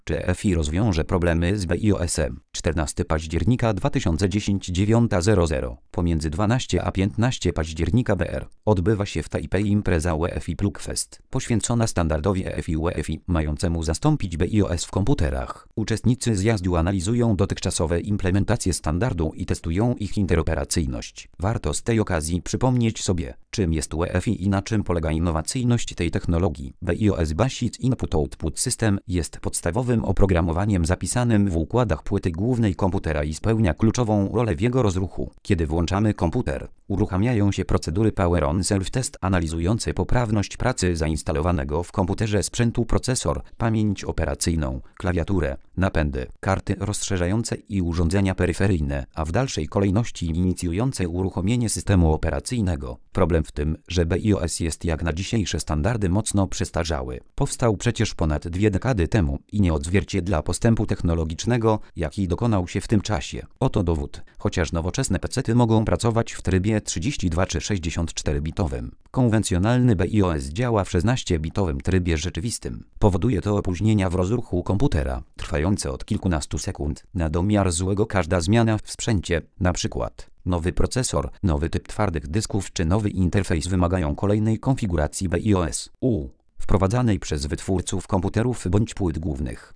Czy EFI rozwiąże problemy z BIOS-em? 14 października 2010 9:00. Pomiędzy 12 a 15 października BR odbywa się w Tajpej impreza UEFI Plugfest, poświęcona standardowi EFI UEFI, mającemu zastąpić BIOS w komputerach. Uczestnicy zjazdu analizują dotychczasowe implementacje standardu i testują ich interoperacyjność. Warto z tej okazji przypomnieć sobie, czym jest UEFI i na czym polega innowacyjność tej technologii. BIOS Basic Input-Output System jest podstawowym oprogramowaniem zapisanym w układach płyty głównej komputera i spełnia kluczową rolę w jego rozruchu. Kiedy włączamy komputer, uruchamiają się procedury Power on Self-Test analizujące poprawność pracy zainstalowanego w komputerze sprzętu, procesor, pamięć operacyjną, klawiaturę, napędy, karty rozszerzające i urządzenia peryferyjne, a w dalszej kolejności inicjujące uruchomienie systemu operacyjnego. Problem w tym, że BIOS jest jak na dzisiejsze standardy mocno przestarzały. Powstał przecież ponad 2 dekady temu i nie odzwierciedla postępu technologicznego, jaki dokonał się w tym czasie. Oto dowód. Chociaż nowoczesne pecety mogą pracować w trybie 32 czy 64-bitowym, konwencjonalny BIOS działa w 16-bitowym trybie rzeczywistym. Powoduje to opóźnienia w rozruchu komputera, trwające od kilkunastu sekund. Na domiar złego każda zmiana w sprzęcie, np. nowy procesor, nowy typ twardych dysków czy nowy interfejs wymagają kolejnej konfiguracji BIOS wprowadzanej przez wytwórców komputerów bądź płyt głównych.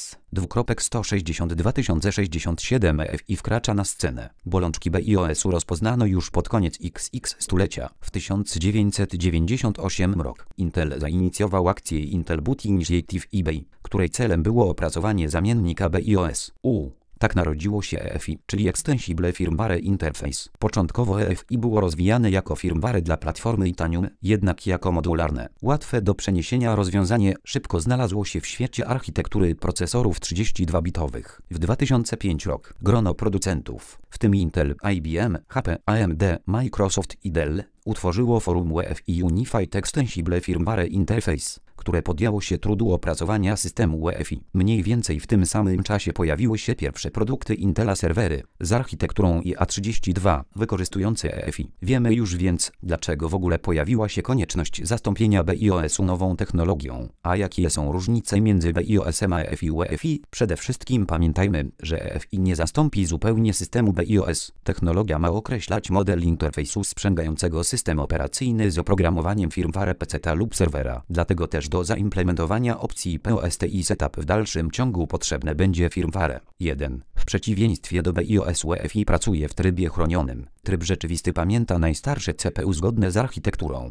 S.162.067 EFI wkracza na scenę. Bolączki BIOS-u rozpoznano już pod koniec XX stulecia. W 1998 rok Intel zainicjował akcję Intel Boot Initiative eBay, której celem było opracowanie zamiennika BIOS-u. Tak narodziło się EFI, czyli Extensible Firmware Interface. Początkowo EFI było rozwijane jako firmware dla platformy Itanium, jednak jako modularne, łatwe do przeniesienia rozwiązanie szybko znalazło się w świecie architektury procesorów 32-bitowych. W 2005 rok grono producentów, w tym Intel, IBM, HP, AMD, Microsoft i Dell, utworzyło forum UEFI Unified Extensible Firmware Interface, które podjęło się trudu opracowania systemu UEFI. Mniej więcej w tym samym czasie pojawiły się pierwsze produkty Intela serwery z architekturą IA32 wykorzystujące EFI. Wiemy już więc, dlaczego w ogóle pojawiła się konieczność zastąpienia BIOS-u nową technologią. A jakie są różnice między BIOS-em a EFI UEFI? Przede wszystkim pamiętajmy, że EFI nie zastąpi zupełnie systemu BIOS. Technologia ma określać model interfejsu sprzęgającego system operacyjny z oprogramowaniem firmware PC lub serwera. Dlatego też do zaimplementowania opcji POST i setup w dalszym ciągu potrzebne będzie firmware. 1. W przeciwieństwie do BIOS UEFI pracuje w trybie chronionym. Tryb rzeczywisty pamięta najstarsze CPU zgodne z architekturą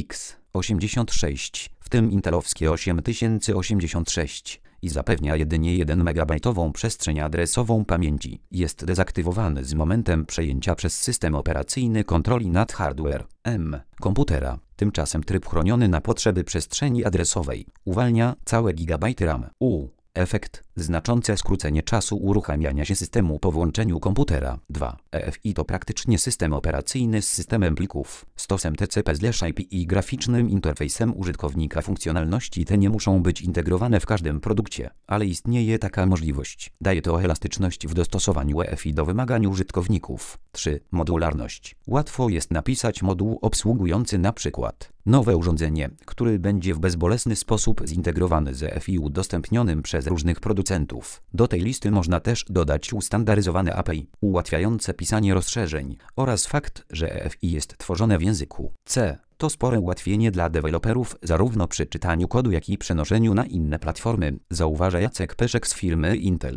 x86, w tym intelowskie 8086 i zapewnia jedynie 1 MB przestrzeń adresową pamięci. Jest dezaktywowany z momentem przejęcia przez system operacyjny kontroli nad hardware komputera. Tymczasem tryb chroniony na potrzeby przestrzeni adresowej uwalnia całe gigabajty RAM. Efekt: znaczące skrócenie czasu uruchamiania się systemu po włączeniu komputera. 2. EFI to praktycznie system operacyjny z systemem plików, stosem TCP/IP i graficznym interfejsem użytkownika. Funkcjonalności te nie muszą być integrowane w każdym produkcie, ale istnieje taka możliwość. Daje to elastyczność w dostosowaniu EFI do wymagań użytkowników. 3. Modularność. Łatwo jest napisać moduł obsługujący np. nowe urządzenie, który będzie w bezbolesny sposób zintegrowany z EFI udostępnionym przez różnych producentów. Do tej listy można też dodać ustandaryzowane API, ułatwiające pisanie rozszerzeń oraz fakt, że EFI jest tworzone w języku C. To spore ułatwienie dla deweloperów zarówno przy czytaniu kodu, jak i przenoszeniu na inne platformy, zauważa Jacek Peszek z firmy Intel.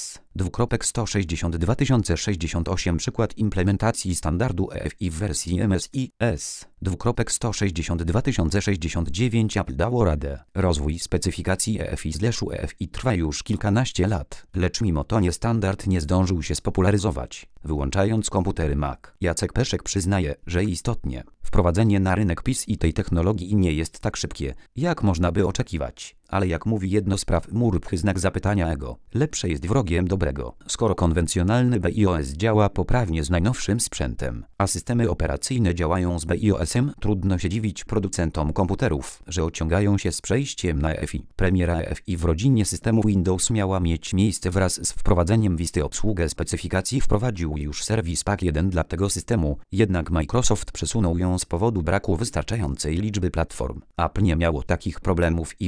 S.162.068 Przykład implementacji standardu EFI w wersji MSI. S.262.069 Apple dało radę. Rozwój specyfikacji EFI/EFI trwa już kilkanaście lat, lecz mimo to standard nie zdążył się spopularyzować, wyłączając komputery Mac. Jacek Peszek przyznaje, że istotnie wprowadzenie na rynek PIS i tej technologii nie jest tak szybkie, jak można by oczekiwać. Ale jak mówi jedno z praw Murphy znak zapytania ego, lepsze jest wrogiem dobrego. Skoro konwencjonalny BIOS działa poprawnie z najnowszym sprzętem, a systemy operacyjne działają z BIOS-em, trudno się dziwić producentom komputerów, że ociągają się z przejściem na EFI. Premiera EFI w rodzinie systemu Windows miała mieć miejsce wraz z wprowadzeniem Visty. Obsługę specyfikacji wprowadził już serwis Pack 1 dla tego systemu, jednak Microsoft przesunął ją z powodu braku wystarczającej liczby platform. Apple nie miało takich problemów i wraz z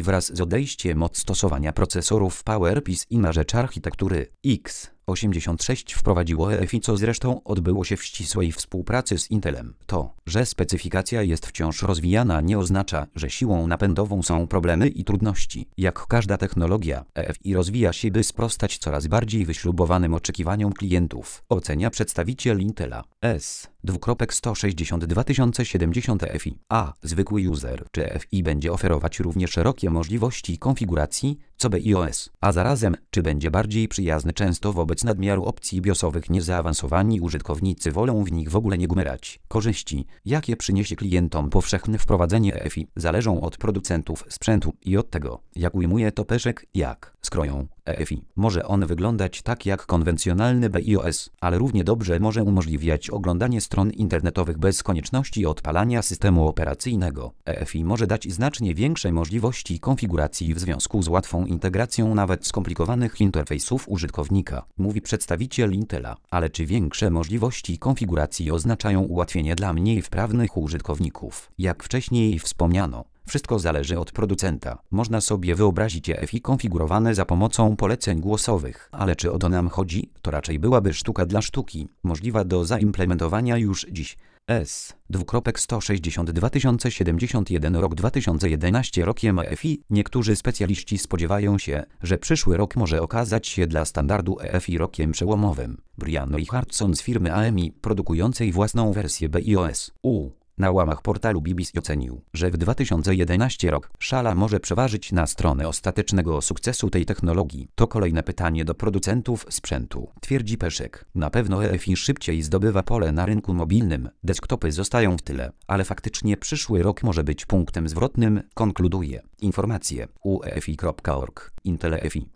podejście moc stosowania procesorów PowerPC i na rzecz architektury x86 wprowadziło EFI, co zresztą odbyło się w ścisłej współpracy z Intelem. To, że specyfikacja jest wciąż rozwijana, nie oznacza, że siłą napędową są problemy i trudności. Jak każda technologia, EFI rozwija się, by sprostać coraz bardziej wyśrubowanym oczekiwaniom klientów, ocenia przedstawiciel Intela. S.160 2070 EFI. A. Zwykły user. Czy EFI będzie oferować równie szerokie możliwości konfiguracji, co BIOS, a zarazem, czy będzie bardziej przyjazny? Często wobec nadmiaru opcji BIOSowych niezaawansowani użytkownicy wolą w nich w ogóle nie gmerać. Korzyści, jakie przyniesie klientom powszechne wprowadzenie EFI, zależą od producentów sprzętu i od tego, jak ujmuje to Peszek, jak skroją EFI. Może on wyglądać tak jak konwencjonalny BIOS, ale równie dobrze może umożliwiać oglądanie stron internetowych bez konieczności odpalania systemu operacyjnego. EFI może dać znacznie większe możliwości konfiguracji w związku z łatwą integracją nawet skomplikowanych interfejsów użytkownika, mówi przedstawiciel Intela. Ale czy większe możliwości konfiguracji oznaczają ułatwienie dla mniej wprawnych użytkowników? Jak wcześniej wspomniano, wszystko zależy od producenta. Można sobie wyobrazić EFI konfigurowane za pomocą poleceń głosowych, ale czy o to nam chodzi? To raczej byłaby sztuka dla sztuki, możliwa do zaimplementowania już dziś. S.160 2071 rok 2011 rokiem EFI. Niektórzy specjaliści spodziewają się, że przyszły rok może okazać się dla standardu EFI rokiem przełomowym. Brian Richardson z firmy AMI, produkującej własną wersję BIOS na łamach portalu BBC ocenił, że w 2011 rok szala może przeważyć na stronę ostatecznego sukcesu tej technologii. To kolejne pytanie do producentów sprzętu, twierdzi Peszek. Na pewno EFI szybciej zdobywa pole na rynku mobilnym, desktopy zostają w tyle, ale faktycznie przyszły rok może być punktem zwrotnym, konkluduje. Informacje uefi.org. Intel EFI.